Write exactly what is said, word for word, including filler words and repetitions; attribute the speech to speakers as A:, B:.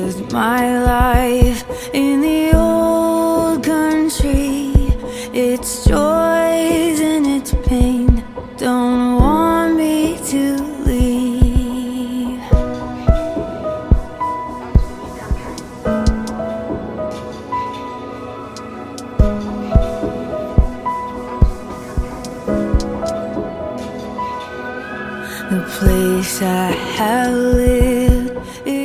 A: lived my life in the old country, its joys and its pain don't want me to leave. The place I have lived